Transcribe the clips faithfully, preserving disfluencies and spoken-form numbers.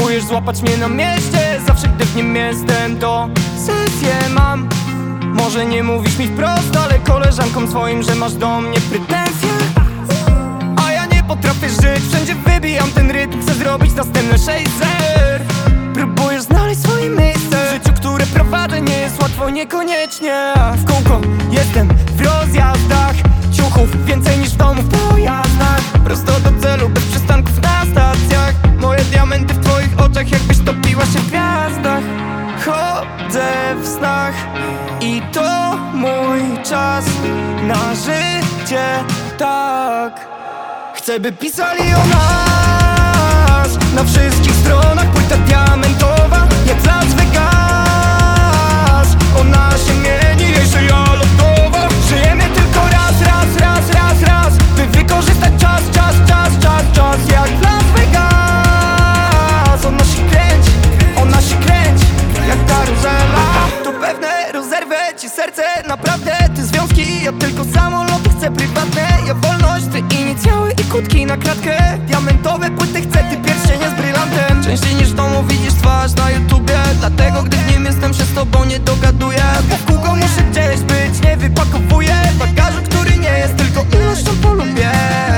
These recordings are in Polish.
Próbujesz złapać mnie na mieście, zawsze gdy w nim jestem, to sesję mam. Może nie mówisz mi wprost, ale koleżankom swoim, że masz do mnie pretensje. A ja nie potrafię żyć, wszędzie wybijam ten rytm, chcę zrobić następne sześć zer. Próbujesz znaleźć swoje miejsce w życiu, które prowadzę, nie jest łatwo, niekoniecznie. W kółko jestem w rozjazdach, ciuchów więcej niż w domu w pojazdach. Prosto do celu, bez przystanków na stacjach. Moje diamenty w twoich oczach, jakbyś topiła się w gwiazdach. Chodzę w snach i to mój czas na życie, tak. Chcę, by pisali o nas na wszystkich stronach, płyta diamentowa jak z Las Vegas. Ona się mieni, jej szyja lodowa. Żyjemy tylko raz, raz, raz, raz, raz, by wykorzystać czas, czas, czas, czas, czas jak w Las Vegas. Ona się kręci, ona się kręci jak karuzela. To pewne, rozerwę ci serce, naprawdę. Ty związki, ja tylko samoloty chcę prywatne. Ja wolność, ty inicjały i kutki na kratkę. Diamentowe płyty chcę, ty pierścienie z brylantem. Częściej niż w domu widzisz twarz na YouTubie, dlatego gdy w nim jestem się z tobą nie dogaduję. Bo w kółko muszę gdzieś być, nie wypakowuję bagażu, który nie jest tylko ilością polubię.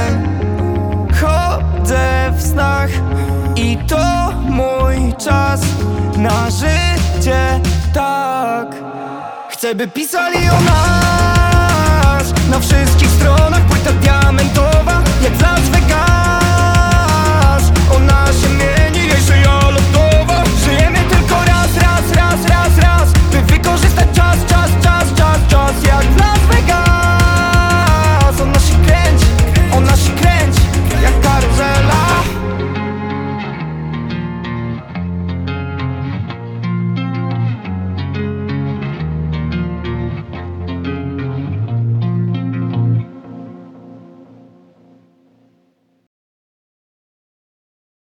Chodzę w snach i to mój czas na życie, tak. Chcę, by pisali o nas na wszystkich stronach, płyta diamentowa jak z Las Vegas.